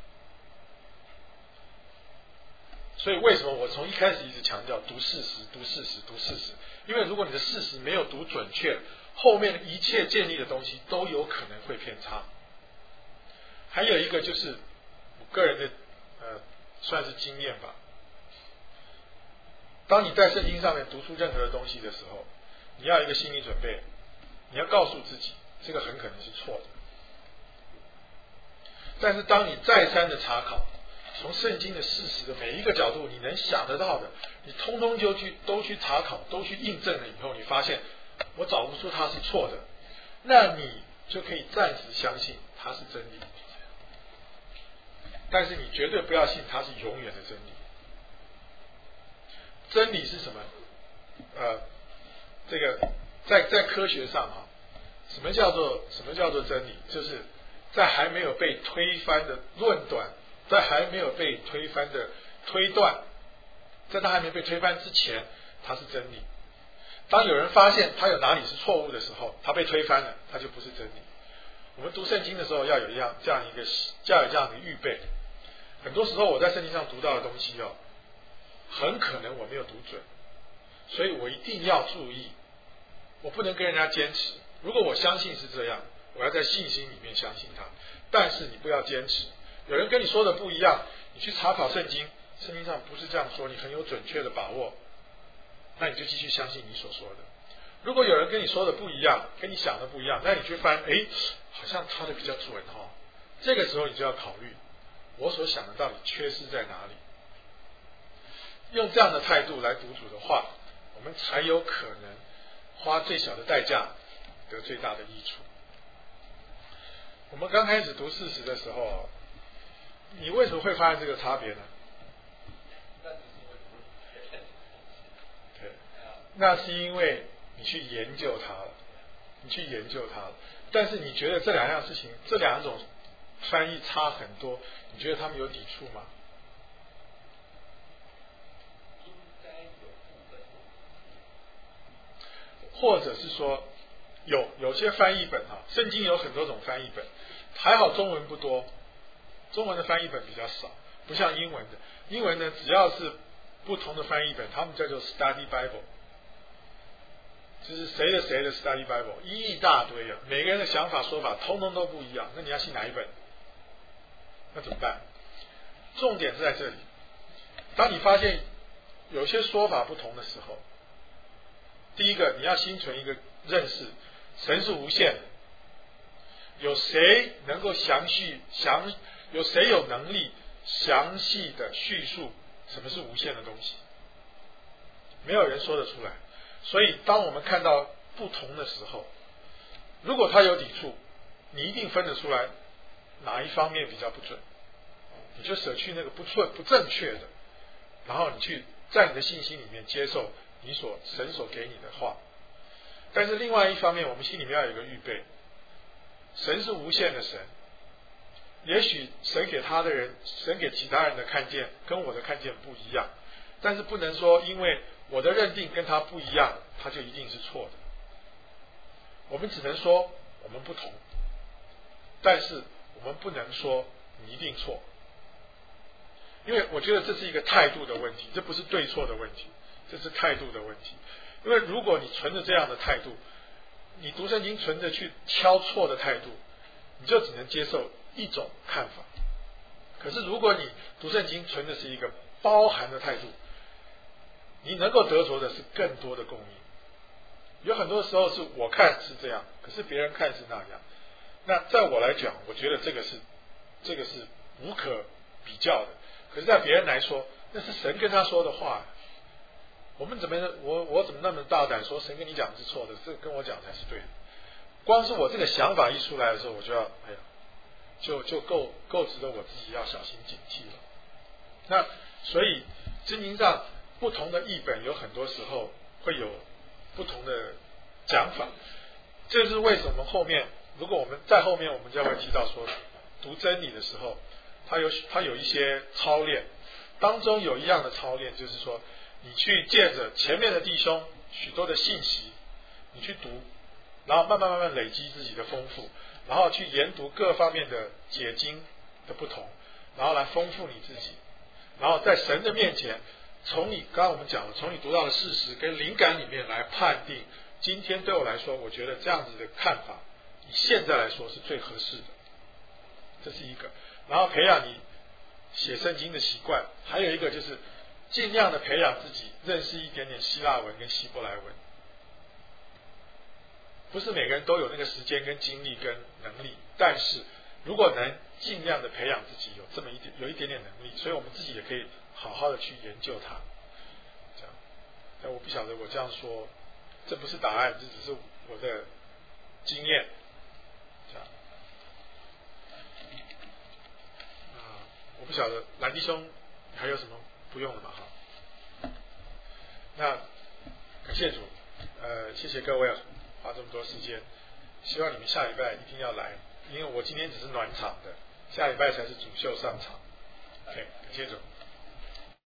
所以为什么我从一开始一直强调读事实、读事实、读事实？因为如果你的事实没有读准确，后面的一切建立的东西都有可能会偏差。还有一个就是我个人的呃算是经验吧，当你在圣经上面读出任何的东西的时候，你要有一个心理准备，你要告诉自己这个很可能是错的。但是当你再三的查考， 从圣经的事实的每一个角度，你能想得到的，你通通就去都去查考，都去印证了以后，你发现我找不出它是错的，那你就可以暂时相信它是真理。但是你绝对不要信它是永远的真理。真理是什么？呃，这个在在科学上啊，什么叫做什么叫做真理？就是在还没有被推翻的论断，在还没有被推翻的推断，在它还没被推翻之前，它是真理。当有人发现他有哪里是错误的时候，他被推翻了，他就不是真理。我们读圣经的时候要有一样这样一个要有这样的预备。很多时候我在圣经上读到的东西哦，很可能我没有读准，所以我一定要注意，我不能跟人家坚持。如果我相信是这样，我要在信心里面相信他。但是你不要坚持，有人跟你说的不一样，你去查考圣经，圣经上不是这样说，你很有准确的把握，那你就继续相信你所说的。如果有人跟你说的不一样，跟你想的不一样，那你去翻，哎，好像他的比较准哦。这个时候你就要考虑，我所想的到底缺失在哪里？用这样的态度来读主的话，我们才有可能花最小的代价得最大的益处。我们刚开始读事实的时候，你为什么会发现这个差别呢？对，那是因为你去研究它了，你去研究它了。但是你觉得这两样事情，这两种翻译差很多，你觉得他们有抵触吗？或者是说，有有些翻译本啊，圣经有很多种翻译本，还好中文不多，中文的翻译本比较少，不像英文的。英文呢，只要是不同的翻译本，他们叫做 Study Bible， 就是谁的谁的 Study Bible， 一大堆啊，每个人的想法说法通通都不一样，那你要信哪一本？那怎么办？重点是在这里，当你发现有些说法不同的时候，第一个，你要心存一个认识，神是无限的。有谁能够详细详？有谁有能力详细的叙述什么是无限的东西？没有人说得出来。所以，当我们看到不同的时候，如果它有抵触，你一定分得出来哪一方面比较不准，你就舍去那个不准不正确的，然后你去在你的信心里面接受你所神所给你的话。但是另外一方面，我们心里面要有一个预备，神是无限的神，也许神给他的人，神给其他人的看见跟我的看见不一样，但是不能说因为我的认定跟他不一样，他就一定是错的。我们只能说我们不同，但是我们不能说你一定错，因为我觉得这是一个态度的问题，这不是对错的问题，这是态度的问题。因为如果你存着这样的态度，你读圣经存着去挑错的态度，你就只能接受一种看法。可是如果你读圣经存的是一个包含的态度，你能够得着的是更多的供应。有很多时候是我看是这样，可是别人看是那样。那在我来讲，我觉得这个是这个是无可比较的。可是在别人来说，那是神跟他说的话。我们怎么我我怎么那么大胆说神跟你讲是错的，这跟我讲才是对的？光是我这个想法一出来的时候，我就要哎呀，就就够够值得我自己要小心警惕了。那所以圣经上不同的译本有很多时候会有不同的讲法，这是为什么后面如果我们在后面我们将会提到说读真理的时候，它有它有一些操练，当中有一样的操练就是说，你去借着前面的弟兄许多的信息，你去读，然后慢慢慢慢累积自己的丰富，然后去研读各方面的解经的不同，然后来丰富你自己，然后在神的面前，从你刚刚我们讲了，从你读到的事实跟灵感里面来判定，今天对我来说，我觉得这样子的看法，以现在来说是最合适的，这是一个。然后培养你写圣经的习惯，还有一个就是尽量的培养自己认识一点点希腊文跟希伯来文。不是每个人都有那个时间跟精力跟能力，但是如果能尽量的培养自己有这么一点有一点点能力，所以我们自己也可以好好的去研究它。这样，但我不晓得我这样说，这不是答案，这只是我的经验。这样，啊，我不晓得蓝弟兄还有什么不用的吗？哈，那感谢主，呃，谢谢各位花这么多时间，希望你们下礼拜一定要来，因为我今天只是暖场的，下礼拜才是主秀上场。OK， 感谢主。